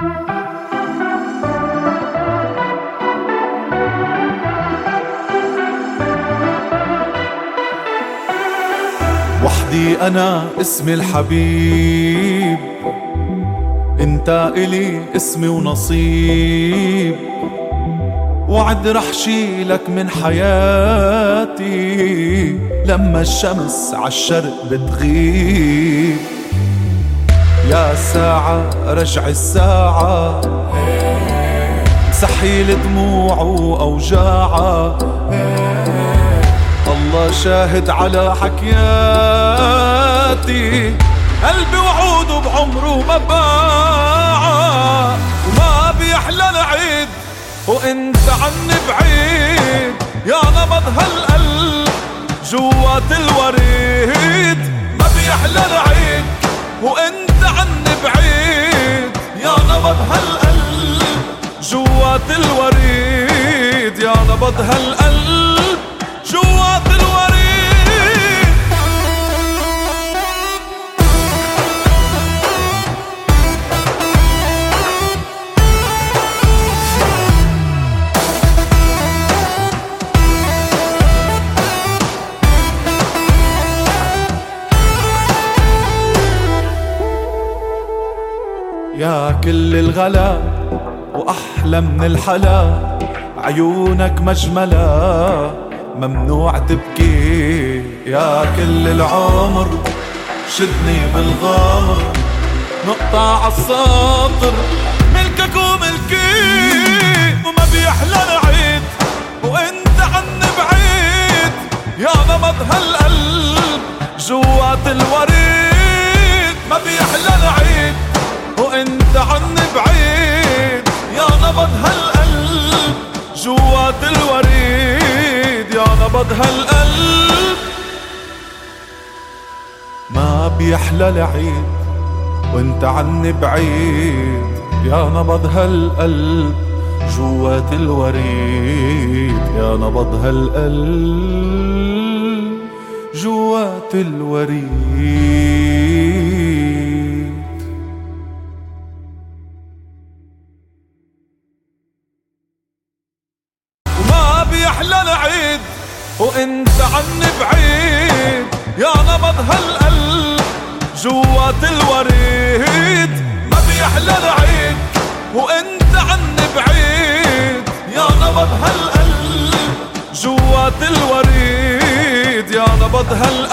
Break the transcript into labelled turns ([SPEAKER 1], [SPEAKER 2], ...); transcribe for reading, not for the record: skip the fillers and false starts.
[SPEAKER 1] وحدي أنا اسمي الحبيب، انت إلي اسمي ونصيب، وعد رح شيلك من حياتي لما الشمس عالشرق بتغيب. يا ساعة رجع الساعة، سحيل دموع وأوجاعة، الله شاهد على حكياتي، قلبي وعوده بعمره ما باعه، وما بيحلى العيد وانت عني بعيد، يا نبض هالقلب جوات الوريد. ما بيحلى العيد وانت عني بعيد، يا نبض هالقلب جوات الوريد، يا نبض هالقلب جوات الوريد. يا كل الغلا وأحلى من الحلا، عيونك مجملة ممنوع تبكي. يا كل العمر شدني بالغامر، نقطع عالساطر ملكك وملكي. وما بيحلى العيد وانت عني بعيد، يا نبض هالقلب جوات الوريد. ما بيحلى العيد وانت عني بعيد، يا نبض هالقلب جوات الوريد، يا نبض هالقلب. ما بيحلى العيد وانت عني بعيد، يا نبض هالقلب جوات الوريد، يا نبض هالقلب جوات الوريد. بيحلى العيد وانت عني بعيد، يا نبض هالقلب جوات الوريد. ما بيحلى العيد وانت عني بعيد، يا نبض هالقلب جوات الوريد، يا نبض هالقلب